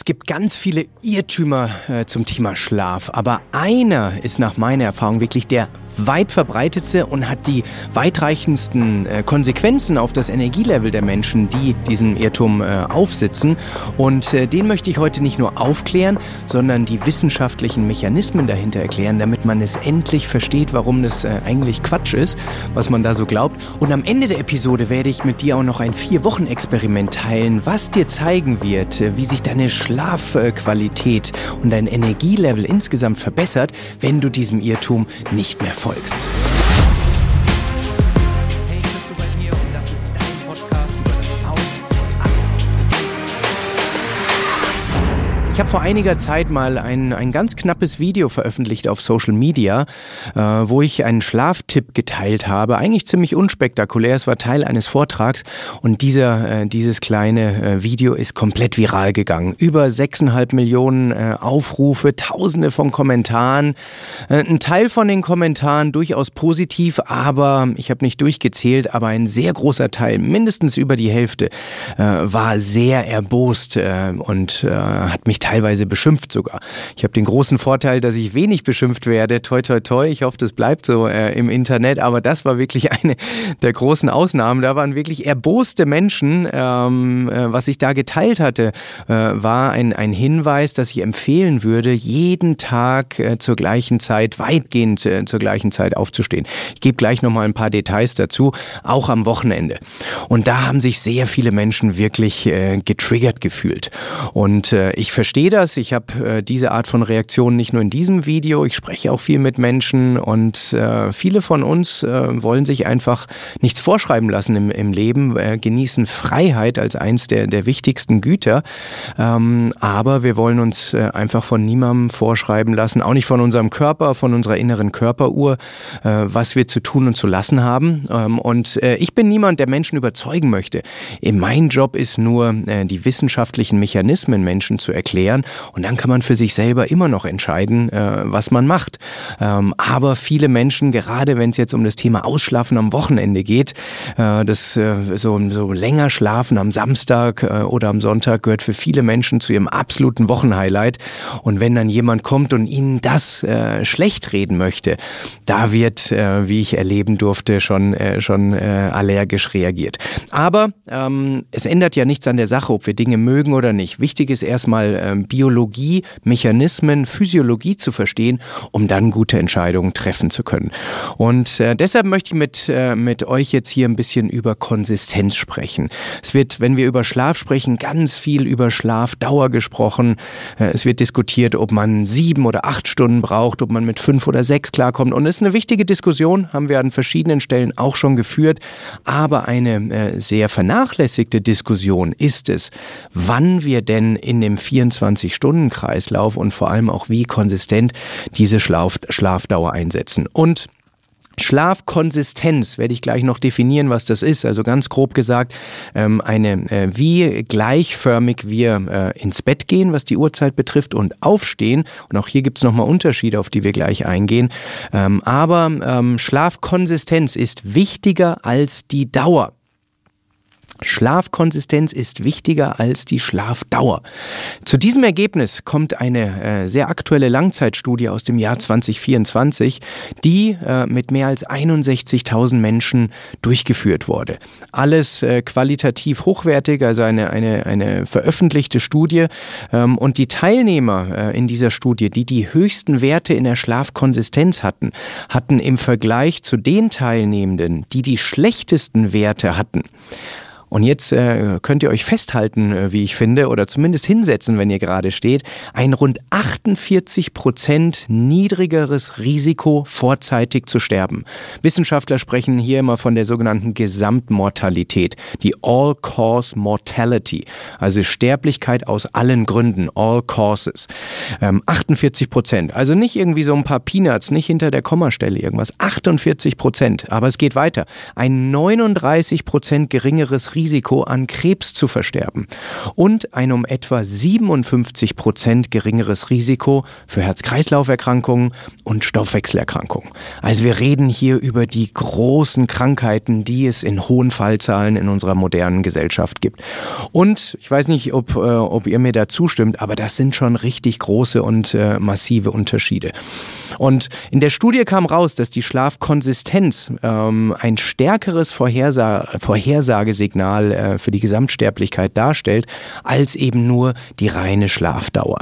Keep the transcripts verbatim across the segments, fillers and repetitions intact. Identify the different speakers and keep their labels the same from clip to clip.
Speaker 1: Es gibt ganz viele Irrtümer äh, zum Thema Schlaf, aber einer ist nach meiner Erfahrung wirklich der weit verbreitetste und hat die weitreichendsten äh, Konsequenzen auf das Energielevel der Menschen, die diesen Irrtum äh, aufsitzen. Und äh, den möchte ich heute nicht nur aufklären, sondern die wissenschaftlichen Mechanismen dahinter erklären, damit man es endlich versteht, warum das äh, eigentlich Quatsch ist, was man da so glaubt. Und am Ende der Episode werde ich mit dir auch noch ein Vier-Wochen-Experiment teilen, was dir zeigen wird, äh, wie sich deine Schlafqualität äh, und dein Energielevel insgesamt verbessert, wenn du diesem Irrtum nicht mehr folgst. Hey, Christopher hier und das ist dein Podcast über das Auf und Ab. Ich habe vor einiger Zeit mal ein, ein ganz knappes Video veröffentlicht auf Social Media, äh, wo ich einen Schlaftipp geteilt habe. Eigentlich ziemlich unspektakulär, es war Teil eines Vortrags und dieser, äh, dieses kleine äh, Video ist komplett viral gegangen. Über sechseinhalb Millionen äh, Aufrufe, tausende von Kommentaren. Äh, ein Teil von den Kommentaren durchaus positiv, aber ich habe nicht durchgezählt, aber ein sehr großer Teil, mindestens über die Hälfte, äh, war sehr erbost äh, und äh, hat mich teilweise beschimpft sogar. Ich habe den großen Vorteil, dass ich wenig beschimpft werde. Toi, toi, toi. Ich hoffe, das bleibt so äh, im Internet. Aber das war wirklich eine der großen Ausnahmen. Da waren wirklich erboste Menschen. Ähm, äh, was ich da geteilt hatte, äh, war ein, ein Hinweis, dass ich empfehlen würde, jeden Tag äh, zur gleichen Zeit, weitgehend äh, zur gleichen Zeit aufzustehen. Ich gebe gleich nochmal ein paar Details dazu, auch am Wochenende. Und da haben sich sehr viele Menschen wirklich äh, getriggert gefühlt. Und äh, ich verstehe das. Ich habe äh, diese Art von Reaktionen nicht nur in diesem Video. Ich spreche auch viel mit Menschen und äh, viele von uns äh, wollen sich einfach nichts vorschreiben lassen im, im Leben, äh, genießen Freiheit als eins der, der wichtigsten Güter. Ähm, aber wir wollen uns äh, einfach von niemandem vorschreiben lassen, auch nicht von unserem Körper, von unserer inneren Körperuhr, äh, was wir zu tun und zu lassen haben. Ähm, und äh, ich bin niemand, der Menschen überzeugen möchte. Mein Job ist nur, äh, die wissenschaftlichen Mechanismen Menschen zu erklären. Und dann kann man für sich selber immer noch entscheiden, äh, was man macht. Ähm, aber viele Menschen, gerade wenn es jetzt um das Thema Ausschlafen am Wochenende geht, äh, das äh, so, so länger schlafen am Samstag äh, oder am Sonntag gehört für viele Menschen zu ihrem absoluten Wochenhighlight. Und wenn dann jemand kommt und ihnen das äh, schlecht reden möchte, da wird, äh, wie ich erleben durfte, schon, äh, schon äh, allergisch reagiert. Aber ähm, es ändert ja nichts an der Sache, ob wir Dinge mögen oder nicht. Wichtig ist erstmal äh, Biologie, Mechanismen, Physiologie zu verstehen, um dann gute Entscheidungen treffen zu können. Und äh, deshalb möchte ich mit, äh, mit euch jetzt hier ein bisschen über Konsistenz sprechen. Es wird, wenn wir über Schlaf sprechen, ganz viel über Schlafdauer gesprochen. Äh, es wird diskutiert, ob man sieben oder acht Stunden braucht, ob man mit fünf oder sechs klarkommt. Und es ist eine wichtige Diskussion, haben wir an verschiedenen Stellen auch schon geführt. Aber eine äh, sehr vernachlässigte Diskussion ist es, wann wir denn in dem vierundzwanzig-Stunden-Kreislauf und vor allem auch wie konsistent diese Schlaf- Schlafdauer einsetzen. Und Schlafkonsistenz werde ich gleich noch definieren, was das ist. Also ganz grob gesagt, ähm, eine äh, wie gleichförmig wir äh, ins Bett gehen, was die Uhrzeit betrifft, und aufstehen. Und auch hier gibt es nochmal Unterschiede, auf die wir gleich eingehen. Ähm, aber ähm, Schlafkonsistenz ist wichtiger als die Dauer. Schlafkonsistenz ist wichtiger als die Schlafdauer. Zu diesem Ergebnis kommt eine äh, sehr aktuelle Langzeitstudie aus dem Jahr zwanzig vierundzwanzig, die äh, mit mehr als einundsechzigtausend Menschen durchgeführt wurde. Alles äh, qualitativ hochwertig, also eine, eine, eine veröffentlichte Studie. Ähm, und die Teilnehmer äh, in dieser Studie, die die höchsten Werte in der Schlafkonsistenz hatten, hatten im Vergleich zu den Teilnehmenden, die die schlechtesten Werte hatten. Und jetzt äh, könnt ihr euch festhalten, äh, wie ich finde, oder zumindest hinsetzen, wenn ihr gerade steht, ein rund achtundvierzig Prozent niedrigeres Risiko, vorzeitig zu sterben. Wissenschaftler sprechen hier immer von der sogenannten Gesamtmortalität, die All-Cause Mortality, also Sterblichkeit aus allen Gründen, All Causes. Ähm, achtundvierzig Prozent, also nicht irgendwie so ein paar Peanuts, nicht hinter der Kommastelle irgendwas, achtundvierzig Prozent, aber es geht weiter. Ein neununddreißig Prozent geringeres Risiko Risiko, an Krebs zu versterben und ein um etwa siebenundfünfzig Prozent geringeres Risiko für Herz-Kreislauf-Erkrankungen und Stoffwechselerkrankungen. Also wir reden hier über die großen Krankheiten, die es in hohen Fallzahlen in unserer modernen Gesellschaft gibt. Und ich weiß nicht, ob, äh, ob ihr mir da zustimmt, aber das sind schon richtig große und äh, massive Unterschiede. Und in der Studie kam raus, dass die Schlafkonsistenz ähm, ein stärkeres Vorhersa- Vorhersagesignal äh, für die Gesamtsterblichkeit darstellt, als eben nur die reine Schlafdauer.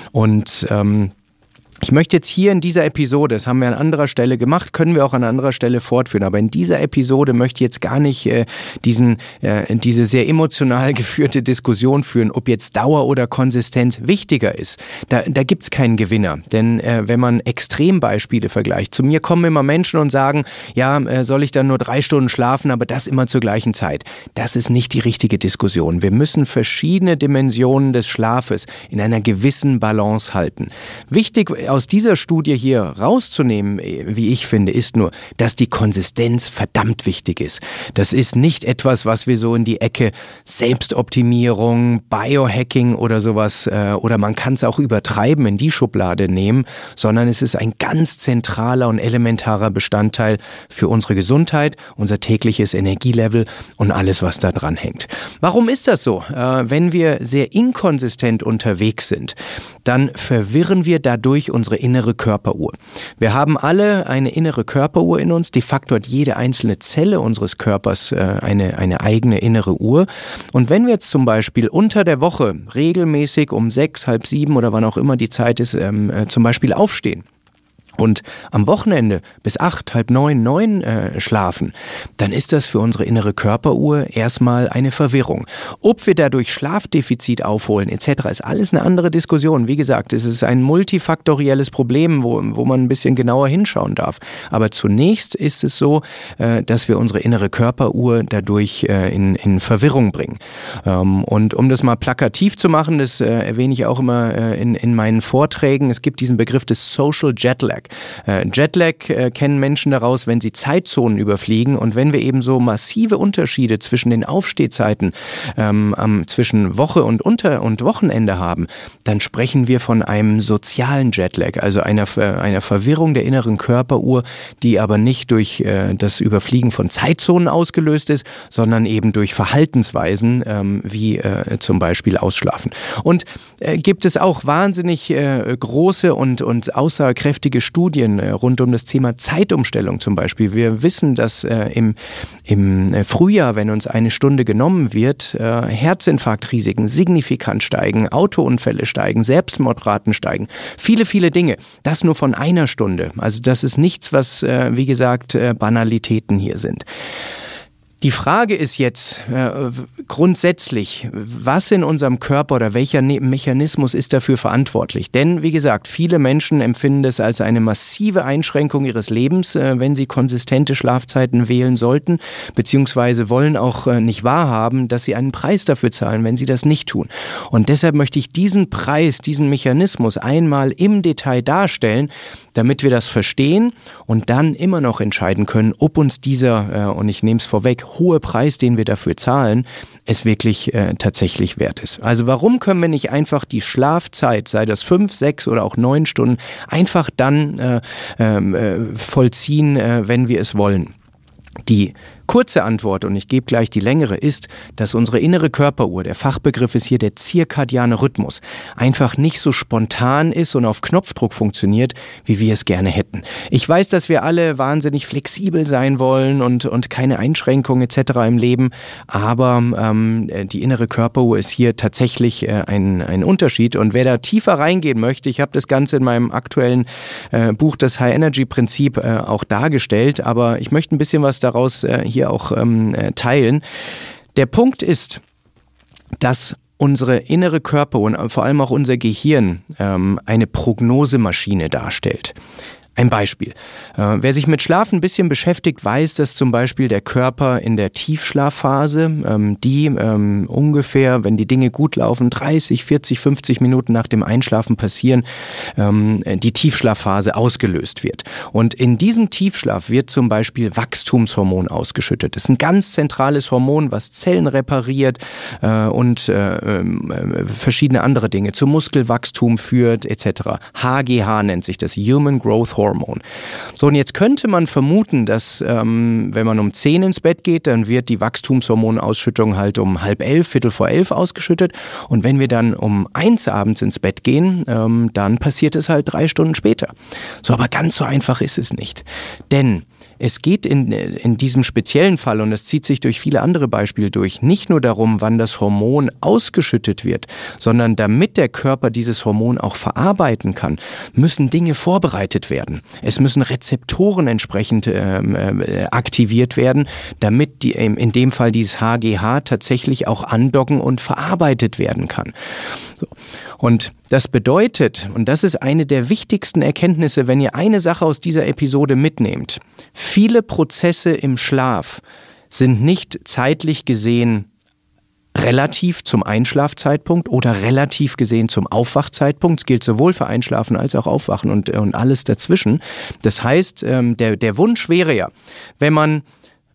Speaker 1: Und ähm, ich möchte jetzt hier in dieser Episode, das haben wir an anderer Stelle gemacht, können wir auch an anderer Stelle fortführen, aber in dieser Episode möchte ich jetzt gar nicht äh, diesen, äh, diese sehr emotional geführte Diskussion führen, ob jetzt Dauer oder Konsistenz wichtiger ist. Da, da gibt's keinen Gewinner, denn äh, wenn man Extrembeispiele vergleicht, zu mir kommen immer Menschen und sagen, ja, äh, soll ich dann nur drei Stunden schlafen, aber das immer zur gleichen Zeit. Das ist nicht die richtige Diskussion. Wir müssen verschiedene Dimensionen des Schlafes in einer gewissen Balance halten. Wichtig aus dieser Studie hier rauszunehmen, wie ich finde, ist nur, dass die Konsistenz verdammt wichtig ist. Das ist nicht etwas, was wir so in die Ecke Selbstoptimierung, Biohacking oder sowas, äh, oder man kann es auch übertreiben, in die Schublade nehmen, sondern es ist ein ganz zentraler und elementarer Bestandteil für unsere Gesundheit, unser tägliches Energielevel und alles, was da dran hängt. Warum ist das so? Äh, wenn wir sehr inkonsistent unterwegs sind, dann verwirren wir dadurch unsere innere Körperuhr. Wir haben alle eine innere Körperuhr in uns. De facto hat jede einzelne Zelle unseres Körpers äh, eine, eine eigene innere Uhr. Und wenn wir jetzt zum Beispiel unter der Woche regelmäßig um sechs, halb sieben oder wann auch immer die Zeit ist, ähm, äh, zum Beispiel aufstehen, und am Wochenende bis acht, halb neun, neun äh, schlafen, dann ist das für unsere innere Körperuhr erstmal eine Verwirrung. Ob wir dadurch Schlafdefizit aufholen et cetera ist alles eine andere Diskussion. Wie gesagt, es ist ein multifaktorielles Problem, wo, wo man ein bisschen genauer hinschauen darf. Aber zunächst ist es so, äh, dass wir unsere innere Körperuhr dadurch äh, in, in Verwirrung bringen. Ähm, und um das mal plakativ zu machen, das äh, erwähne ich auch immer äh, in, in meinen Vorträgen, es gibt diesen Begriff des Social Jetlag. Äh, Jetlag äh, kennen Menschen daraus, wenn sie Zeitzonen überfliegen, und wenn wir eben so massive Unterschiede zwischen den Aufstehzeiten ähm, ähm, zwischen Woche und Unter- und Wochenende haben, dann sprechen wir von einem sozialen Jetlag, also einer, äh, einer Verwirrung der inneren Körperuhr, die aber nicht durch äh, das Überfliegen von Zeitzonen ausgelöst ist, sondern eben durch Verhaltensweisen ähm, wie äh, zum Beispiel Ausschlafen. Und äh, gibt es auch wahnsinnig äh, große und, und aussagekräftige Studien rund um das Thema Zeitumstellung zum Beispiel. Wir wissen, dass äh, im, im Frühjahr, wenn uns eine Stunde genommen wird, äh, Herzinfarktrisiken signifikant steigen, Autounfälle steigen, Selbstmordraten steigen. Viele, viele Dinge. Das nur von einer Stunde. Also das ist nichts, was, äh, wie gesagt, äh, Banalitäten hier sind. Die Frage ist jetzt äh, grundsätzlich, was in unserem Körper oder welcher ne- Mechanismus ist dafür verantwortlich? Denn, wie gesagt, viele Menschen empfinden es als eine massive Einschränkung ihres Lebens, äh, wenn sie konsistente Schlafzeiten wählen sollten, beziehungsweise wollen auch äh, nicht wahrhaben, dass sie einen Preis dafür zahlen, wenn sie das nicht tun. Und deshalb möchte ich diesen Preis, diesen Mechanismus einmal im Detail darstellen, damit wir das verstehen und dann immer noch entscheiden können, ob uns dieser, äh, und ich nehme es vorweg, hohe Preis, den wir dafür zahlen, es wirklich äh, tatsächlich wert ist. Also warum können wir nicht einfach die Schlafzeit, sei das fünf, sechs oder auch neun Stunden, einfach dann äh, äh, vollziehen, äh, wenn wir es wollen? Die kurze Antwort, und ich gebe gleich die längere, ist, dass unsere innere Körperuhr, der Fachbegriff ist hier der zirkadiane Rhythmus, einfach nicht so spontan ist und auf Knopfdruck funktioniert, wie wir es gerne hätten. Ich weiß, dass wir alle wahnsinnig flexibel sein wollen und, und keine Einschränkungen et cetera im Leben, aber ähm, die innere Körperuhr ist hier tatsächlich äh, ein, ein Unterschied, und wer da tiefer reingehen möchte, ich habe das Ganze in meinem aktuellen äh, Buch, das High-Energy-Prinzip, äh, auch dargestellt, aber ich möchte ein bisschen was daraus äh, hier auch ähm, teilen. Der Punkt ist, dass unsere innere Körper und vor allem auch unser Gehirn ähm, eine Prognosemaschine darstellt. Ein Beispiel. Äh, wer sich mit Schlaf ein bisschen beschäftigt, weiß, dass zum Beispiel der Körper in der Tiefschlafphase, ähm, die ähm, ungefähr, wenn die Dinge gut laufen, dreißig, vierzig, fünfzig Minuten nach dem Einschlafen passieren, ähm, die Tiefschlafphase ausgelöst wird. Und in diesem Tiefschlaf wird zum Beispiel Wachstumshormon ausgeschüttet. Das ist ein ganz zentrales Hormon, was Zellen repariert äh, und äh, äh, verschiedene andere Dinge zu Muskelwachstum führt et cetera. H G H nennt sich das, Human Growth Hormone. So, und jetzt könnte man vermuten, dass ähm, wenn man um zehn ins Bett geht, dann wird die Wachstumshormonausschüttung halt um halb elf, viertel vor elf ausgeschüttet. Und wenn wir dann um eins abends ins Bett gehen, ähm, dann passiert es halt drei Stunden später. So, aber ganz so einfach ist es nicht. Denn es geht in, in diesem speziellen Fall, und das zieht sich durch viele andere Beispiele durch, nicht nur darum, wann das Hormon ausgeschüttet wird, sondern damit der Körper dieses Hormon auch verarbeiten kann, müssen Dinge vorbereitet werden. Es müssen Rezeptoren entsprechend ähm, äh, aktiviert werden, damit die, in dem Fall dieses H G H tatsächlich auch andocken und verarbeitet werden kann. So. Und das bedeutet, und das ist eine der wichtigsten Erkenntnisse, wenn ihr eine Sache aus dieser Episode mitnehmt, viele Prozesse im Schlaf sind nicht zeitlich gesehen relativ zum Einschlafzeitpunkt oder relativ gesehen zum Aufwachzeitpunkt. Es gilt sowohl für Einschlafen als auch Aufwachen und, und alles dazwischen. Das heißt, der, der Wunsch wäre ja, wenn man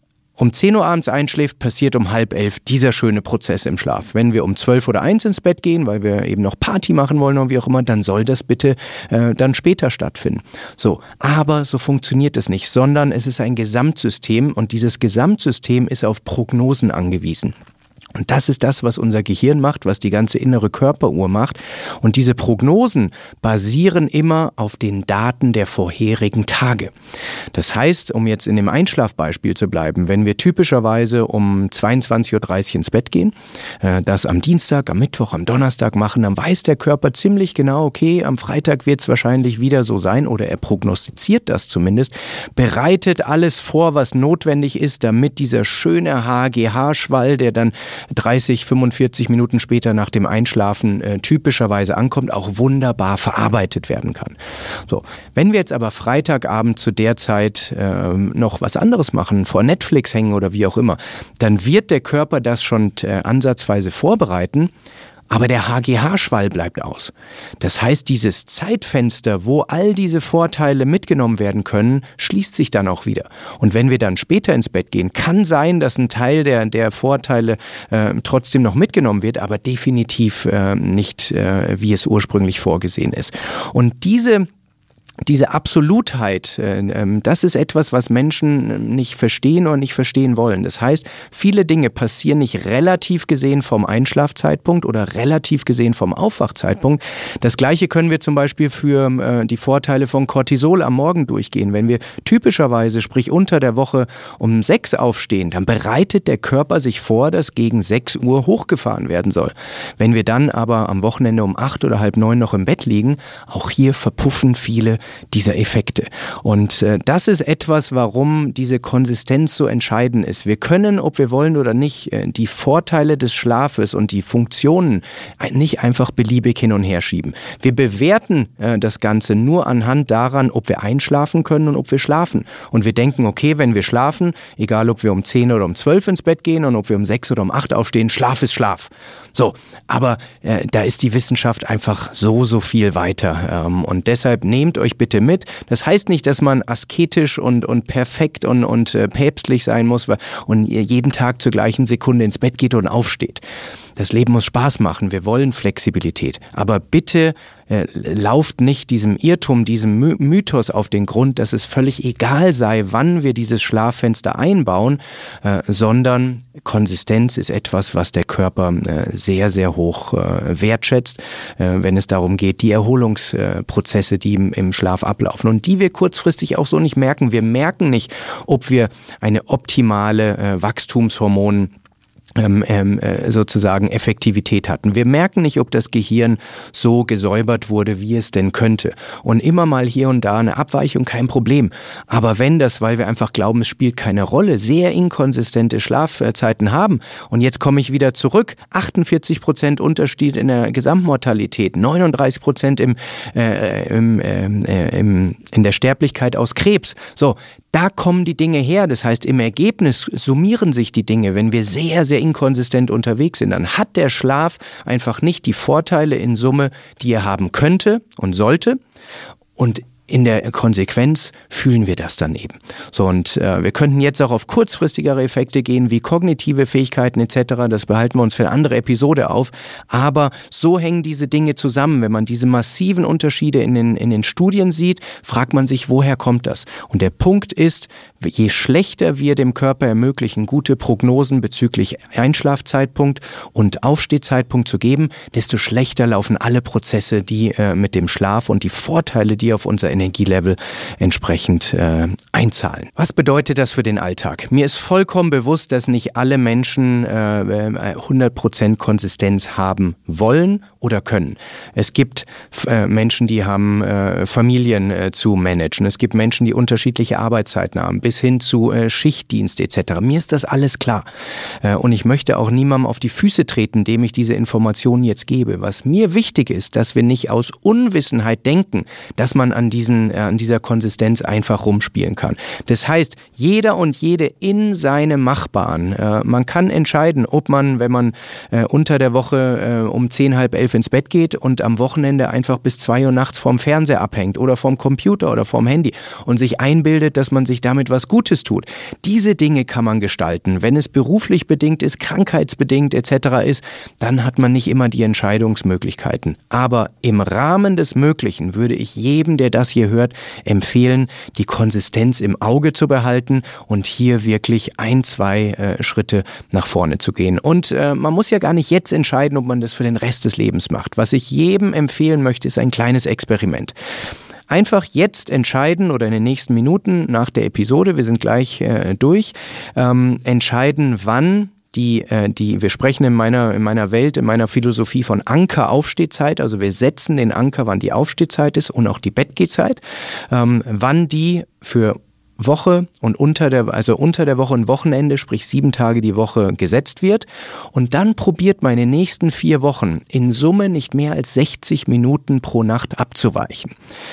Speaker 1: um zehn Uhr abends einschläft, passiert um halb elf dieser schöne Prozess im Schlaf. Wenn wir um zwölf oder eins ins Bett gehen, weil wir eben noch Party machen wollen oder wie auch immer, dann soll das bitte äh, dann später stattfinden. So, aber so funktioniert es nicht, sondern es ist ein Gesamtsystem und dieses Gesamtsystem ist auf Prognosen angewiesen. Und das ist das, was unser Gehirn macht, was die ganze innere Körperuhr macht. Und diese Prognosen basieren immer auf den Daten der vorherigen Tage. Das heißt, um jetzt in dem Einschlafbeispiel zu bleiben, wenn wir typischerweise um zweiundzwanzig Uhr dreißig ins Bett gehen, das am Dienstag, am Mittwoch, am Donnerstag machen, dann weiß der Körper ziemlich genau, okay, am Freitag wird es wahrscheinlich wieder so sein, oder er prognostiziert das zumindest, bereitet alles vor, was notwendig ist, damit dieser schöne H G H-Schwall, der dann dreißig, fünfundvierzig Minuten später nach dem Einschlafen äh, typischerweise ankommt, auch wunderbar verarbeitet werden kann. So, wenn wir jetzt aber Freitagabend zu der Zeit äh, noch was anderes machen, vor Netflix hängen oder wie auch immer, dann wird der Körper das schon äh, ansatzweise vorbereiten, aber der H G H-Schwall bleibt aus. Das heißt, dieses Zeitfenster, wo all diese Vorteile mitgenommen werden können, schließt sich dann auch wieder. Und wenn wir dann später ins Bett gehen, kann sein, dass ein Teil der, der Vorteile äh, trotzdem noch mitgenommen wird, aber definitiv äh, nicht, äh, wie es ursprünglich vorgesehen ist. Und diese Diese Absolutheit, das ist etwas, was Menschen nicht verstehen oder nicht verstehen wollen. Das heißt, viele Dinge passieren nicht relativ gesehen vom Einschlafzeitpunkt oder relativ gesehen vom Aufwachzeitpunkt. Das Gleiche können wir zum Beispiel für die Vorteile von Cortisol am Morgen durchgehen. Wenn wir typischerweise, sprich unter der Woche um sechs aufstehen, dann bereitet der Körper sich vor, dass gegen sechs Uhr hochgefahren werden soll. Wenn wir dann aber am Wochenende um acht oder halb neun noch im Bett liegen, auch hier verpuffen viele dieser Effekte. Und äh, das ist etwas, warum diese Konsistenz so entscheidend ist. Wir können, ob wir wollen oder nicht, äh, die Vorteile des Schlafes und die Funktionen nicht einfach beliebig hin und her schieben. Wir bewerten äh, das Ganze nur anhand daran, ob wir einschlafen können und ob wir schlafen. Und wir denken, okay, wenn wir schlafen, egal ob wir um zehn oder um zwölf ins Bett gehen und ob wir um sechs oder um acht aufstehen, Schlaf ist Schlaf. So, aber äh, da ist die Wissenschaft einfach so, so viel weiter. Ähm, und deshalb nehmt euch bitte mit. Das heißt nicht, dass man asketisch und, und perfekt und, und äh, päpstlich sein muss und jeden Tag zur gleichen Sekunde ins Bett geht und aufsteht. Das Leben muss Spaß machen. Wir wollen Flexibilität. Aber bitte äh, lauft nicht diesem Irrtum, diesem My- Mythos auf den Grund, dass es völlig egal sei, wann wir dieses Schlaffenster einbauen, äh, sondern Konsistenz ist etwas, was der Körper äh, sehr, sehr hoch äh, wertschätzt, äh, wenn es darum geht, die Erholungsprozesse, die im, im Schlaf ablaufen und die wir kurzfristig auch so nicht merken. Wir merken nicht, ob wir eine optimale äh, Wachstumshormon Ähm, ähm, sozusagen Effektivität hatten. Wir merken nicht, ob das Gehirn so gesäubert wurde, wie es denn könnte. Und immer mal hier und da eine Abweichung, kein Problem. Aber wenn das, weil wir einfach glauben, es spielt keine Rolle, sehr inkonsistente Schlafzeiten haben und jetzt komme ich wieder zurück, achtundvierzig Prozent Unterschied in der Gesamtmortalität, neununddreißig Prozent im, äh, im, äh, im, in der Sterblichkeit aus Krebs. So, da kommen die Dinge her. Das heißt, im Ergebnis summieren sich die Dinge. Wenn wir sehr, sehr inkonsistent unterwegs sind, dann hat der Schlaf einfach nicht die Vorteile in Summe, die er haben könnte und sollte. Und in der Konsequenz fühlen wir das dann eben. So, und äh, wir könnten jetzt auch auf kurzfristigere Effekte gehen, wie kognitive Fähigkeiten et cetera. Das behalten wir uns für eine andere Episode auf. Aber so hängen diese Dinge zusammen. Wenn man diese massiven Unterschiede in den, in den Studien sieht, fragt man sich, woher kommt das? Und der Punkt ist, je schlechter wir dem Körper ermöglichen, gute Prognosen bezüglich Einschlafzeitpunkt und Aufstehzeitpunkt zu geben, desto schlechter laufen alle Prozesse, die äh, mit dem Schlaf und die Vorteile, die auf unser Energielevel entsprechend äh, einzahlen. Was bedeutet das für den Alltag? Mir ist vollkommen bewusst, dass nicht alle Menschen äh, hundert Prozent Konsistenz haben wollen oder können. Es gibt äh, Menschen, die haben äh, Familien äh, zu managen. Es gibt Menschen, die unterschiedliche Arbeitszeiten haben, bis hin zu äh, Schichtdienst et cetera. Mir ist das alles klar. Äh, und ich möchte auch niemandem auf die Füße treten, dem ich diese Informationen jetzt gebe. Was mir wichtig ist, dass wir nicht aus Unwissenheit denken, dass man an diesen an dieser Konsistenz einfach rumspielen kann. Das heißt, jeder und jede in seine Machbahn. Äh, man kann entscheiden, ob man, wenn man äh, unter der Woche äh, um zehn, halb elf ins Bett geht und am Wochenende einfach bis zwei Uhr nachts vorm Fernseher abhängt oder vorm Computer oder vorm Handy und sich einbildet, dass man sich damit was Gutes tut. Diese Dinge kann man gestalten. Wenn es beruflich bedingt ist, krankheitsbedingt et cetera ist, dann hat man nicht immer die Entscheidungsmöglichkeiten. Aber im Rahmen des Möglichen würde ich jedem, der das hier hört, empfehlen, die Konsistenz im Auge zu behalten und hier wirklich ein, zwei äh, Schritte nach vorne zu gehen. Und äh, man muss ja gar nicht jetzt entscheiden, ob man das für den Rest des Lebens macht. Was ich jedem empfehlen möchte, ist ein kleines Experiment. Einfach jetzt entscheiden oder in den nächsten Minuten nach der Episode, wir sind gleich äh, durch, ähm, entscheiden, wann Die, äh, die, wir sprechen in meiner, in meiner Welt, in meiner Philosophie von Anker-Aufstehzeit. Also wir setzen den Anker, wann die Aufstehzeit ist und auch die Bettgehzeit, ähm, wann die für Woche und unter der, also unter der Woche und Wochenende, sprich sieben Tage die Woche gesetzt wird. Und dann probiert man in den nächsten vier Wochen in Summe nicht mehr als sechzig Minuten pro Nacht abzuweichen.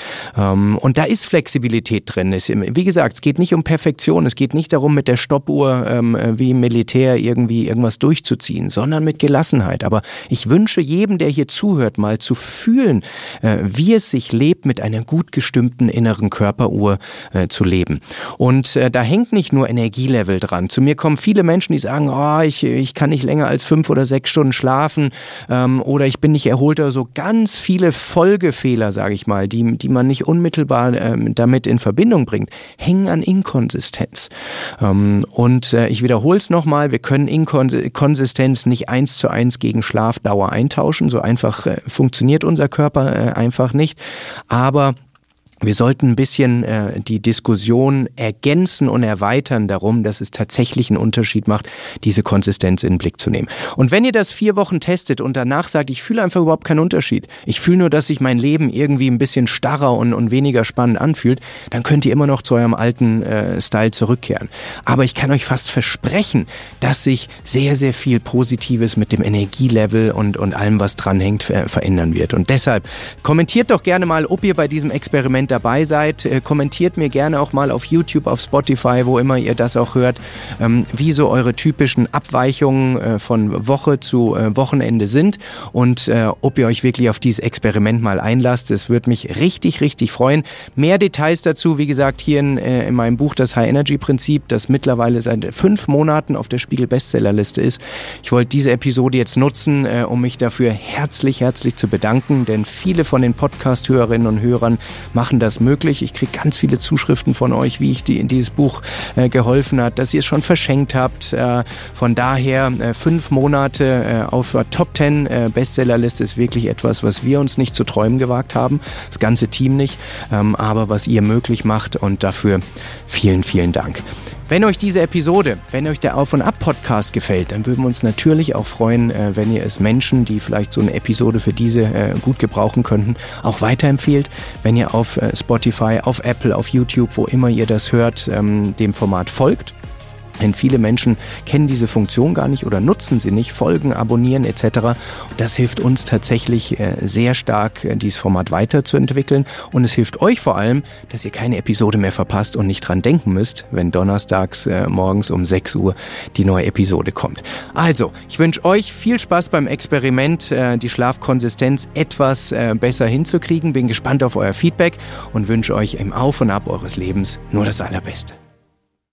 Speaker 1: Ähm, und da ist Flexibilität drin. Es, wie gesagt, es geht nicht um Perfektion, es geht nicht darum, mit der Stoppuhr ähm, wie im Militär irgendwie irgendwas durchzuziehen, sondern mit Gelassenheit. Aber ich wünsche jedem, der hier zuhört, mal zu fühlen, äh, wie es sich lebt, mit einer gut gestimmten inneren Körperuhr äh, zu leben. Und äh, da hängt nicht nur Energielevel dran. Zu mir kommen viele Menschen, die sagen, oh, ich, ich kann nicht länger als fünf oder sechs Stunden schlafen ähm, oder ich bin nicht erholt oder so. Ganz viele Folgefehler, sage ich mal, die, die man nicht unmittelbar ähm, damit in Verbindung bringt, hängen an Inkonsistenz. Ähm, und äh, ich wiederhole es nochmal, wir können Inkonsistenz nicht eins zu eins gegen Schlafdauer eintauschen. So einfach äh, funktioniert unser Körper äh, einfach nicht. Aber wir sollten ein bisschen äh, die Diskussion ergänzen und erweitern darum, dass es tatsächlich einen Unterschied macht, diese Konsistenz in den Blick zu nehmen. Und wenn ihr das vier Wochen testet und danach sagt, ich fühle einfach überhaupt keinen Unterschied, ich fühle nur, dass sich mein Leben irgendwie ein bisschen starrer und, und weniger spannend anfühlt, dann könnt ihr immer noch zu eurem alten äh, Style zurückkehren. Aber ich kann euch fast versprechen, dass sich sehr, sehr viel Positives mit dem Energielevel und, und allem, was dranhängt, äh, verändern wird. Und deshalb kommentiert doch gerne mal, ob ihr bei diesem Experiment dabei seid. Äh, kommentiert mir gerne auch mal auf YouTube, auf Spotify, wo immer ihr das auch hört, ähm, wie so eure typischen Abweichungen äh, von Woche zu äh, Wochenende sind und äh, ob ihr euch wirklich auf dieses Experiment mal einlasst. Es würde mich richtig, richtig freuen. Mehr Details dazu, wie gesagt, hier in, äh, in meinem Buch Das High-Energy-Prinzip, das mittlerweile seit fünf Monaten auf der Spiegel-Bestsellerliste ist. Ich wollte diese Episode jetzt nutzen, äh, um mich dafür herzlich, herzlich zu bedanken, denn viele von den Podcast-Hörerinnen und Hörern machen das möglich. Ich kriege ganz viele Zuschriften von euch, wie ich die in dieses Buch äh, geholfen hat, dass ihr es schon verschenkt habt. Äh, von daher äh, fünf Monate äh, auf der Top zehn äh, Bestsellerliste ist wirklich etwas, was wir uns nicht zu träumen gewagt haben. Das ganze Team nicht, ähm, aber was ihr möglich macht und dafür vielen, vielen Dank. Wenn euch diese Episode, wenn euch der Auf- und Ab-Podcast gefällt, dann würden wir uns natürlich auch freuen, wenn ihr es Menschen, die vielleicht so eine Episode für diese gut gebrauchen könnten, auch weiterempfehlt. Wenn ihr auf Spotify, auf Apple, auf YouTube, wo immer ihr das hört, dem Format folgt. Denn viele Menschen kennen diese Funktion gar nicht oder nutzen sie nicht, folgen, abonnieren et cetera. Und das hilft uns tatsächlich sehr stark, dieses Format weiterzuentwickeln. Und es hilft euch vor allem, dass ihr keine Episode mehr verpasst und nicht dran denken müsst, wenn donnerstags äh, morgens um sechs Uhr die neue Episode kommt. Also, ich wünsche euch viel Spaß beim Experiment, äh, die Schlafkonsistenz etwas äh, besser hinzukriegen. Bin gespannt auf euer Feedback und wünsche euch im Auf und Ab eures Lebens nur das Allerbeste.